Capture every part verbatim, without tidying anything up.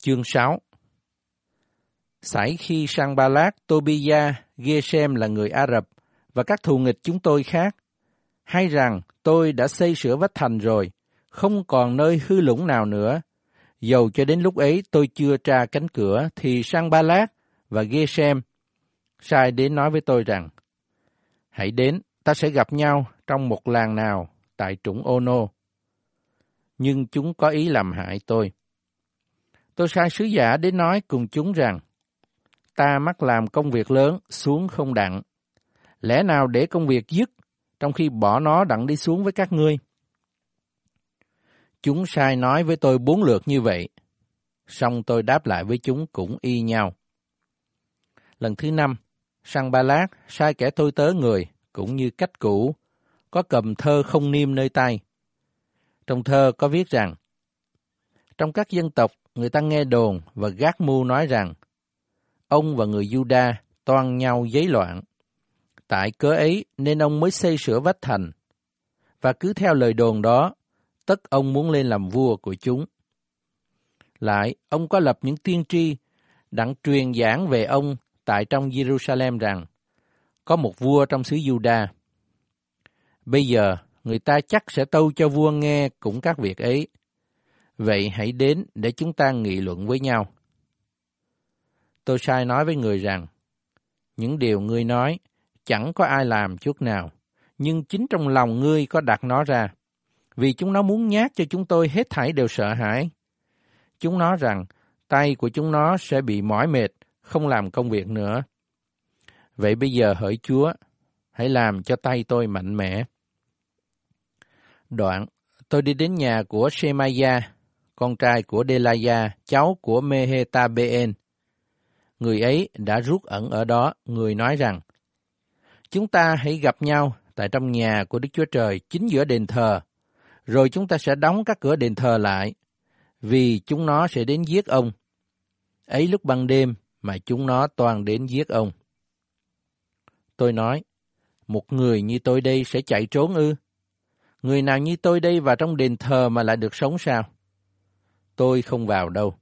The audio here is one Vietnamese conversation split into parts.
Chương sáu. Sải khi Sanballat, Tobia, Gesem là người Ả Rập và các thù nghịch chúng tôi khác, hay rằng tôi đã xây sửa vách thành rồi, không còn nơi hư lũng nào nữa. Dầu cho đến lúc ấy tôi chưa tra cánh cửa, thì Sanballat và Gesem sai đến nói với tôi rằng, hãy đến, ta sẽ gặp nhau trong một làng nào tại trũng Ono. Nhưng chúng có ý làm hại tôi. Tôi sai sứ giả đến nói cùng chúng rằng, ta mắc làm công việc lớn, xuống không đặng. Lẽ nào để công việc dứt, trong khi bỏ nó đặng đi xuống với các ngươi? Chúng sai nói với tôi bốn lượt như vậy, song tôi đáp lại với chúng cũng y nhau. Lần thứ năm, Sanballat sai kẻ tôi tớ người, cũng như cách cũ, có cầm thơ không niêm nơi tay. Trong thơ có viết rằng, trong các dân tộc, người ta nghe đồn và gác mưu nói rằng, ông và người Juda toan nhau giấy loạn. Tại cớ ấy nên ông mới xây sửa vách thành. Và cứ theo lời đồn đó, tất ông muốn lên làm vua của chúng. Lại, ông có lập những tiên tri đặng truyền giảng về ông tại trong Jerusalem rằng, có một vua trong xứ Juda. Bây giờ, người ta chắc sẽ tâu cho vua nghe cũng các việc ấy. Vậy hãy đến để chúng ta nghị luận với nhau. Tôi sai nói với người rằng, những điều ngươi nói chẳng có ai làm chút nào, nhưng chính trong lòng ngươi có đặt nó ra, vì chúng nó muốn nhát cho chúng tôi hết thảy đều sợ hãi. Chúng nó rằng, tay của chúng nó sẽ bị mỏi mệt, không làm công việc nữa. Vậy bây giờ hỡi Chúa, hãy làm cho tay tôi mạnh mẽ. Đoạn, tôi đi đến nhà của Shemaiah, con trai của Delaiah, cháu của Mehetabeen. Người ấy đã rút ẩn ở đó, người nói rằng, chúng ta hãy gặp nhau tại trong nhà của Đức Chúa Trời chính giữa đền thờ, rồi chúng ta sẽ đóng các cửa đền thờ lại, vì chúng nó sẽ đến giết ông. Ấy lúc ban đêm mà chúng nó toàn đến giết ông. Tôi nói, một người như tôi đây sẽ chạy trốn ư? Người nào như tôi đây vào trong đền thờ mà lại được sống sao? Tôi không vào đâu.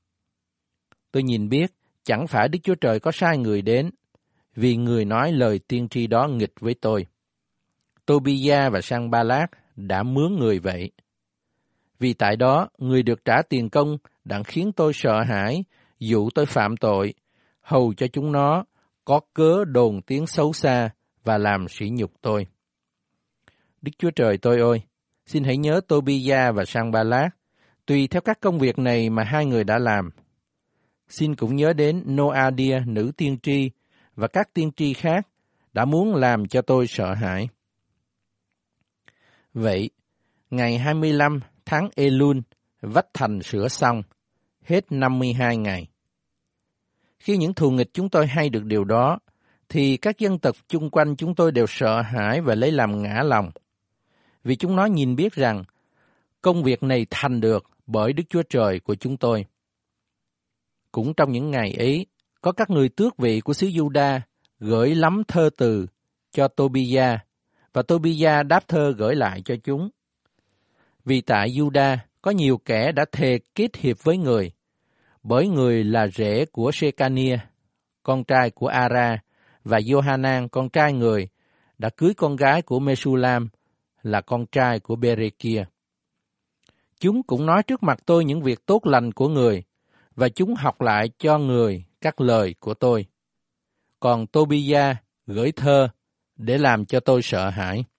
Tôi nhìn biết, chẳng phải Đức Chúa Trời có sai người đến, vì người nói lời tiên tri đó nghịch với tôi. Tobia và Sanballat đã mướn người vậy. Vì tại đó, người được trả tiền công đặng khiến tôi sợ hãi, dụ tôi phạm tội, hầu cho chúng nó có cớ đồn tiếng xấu xa và làm sỉ nhục tôi. Đức Chúa Trời tôi ơi, xin hãy nhớ Tobia và Sanballat, tùy theo các công việc này mà hai người đã làm. Xin cũng nhớ đến Noadia, nữ tiên tri, và các tiên tri khác đã muốn làm cho tôi sợ hãi. Vậy, ngày hai mươi lăm tháng Elul, vách thành sửa xong, hết năm mươi hai ngày. Khi những thù nghịch chúng tôi hay được điều đó, thì các dân tộc chung quanh chúng tôi đều sợ hãi và lấy làm ngã lòng. Vì chúng nó nhìn biết rằng, công việc này thành được bởi Đức Chúa Trời của chúng tôi. Cũng trong những ngày ấy, có các người tước vị của xứ Juda gửi lắm thơ từ cho Tobia, và Tobia đáp thơ gửi lại cho chúng. Vì tại Juda có nhiều kẻ đã thề kết hiệp với người, bởi người là rể của Shekania, con trai của Ara, và Johanan, con trai người, đã cưới con gái của Mesulam, là con trai của Berekia. Chúng cũng nói trước mặt tôi những việc tốt lành của người, và chúng học lại cho người các lời của tôi. Còn Tobia gửi thơ để làm cho tôi sợ hãi.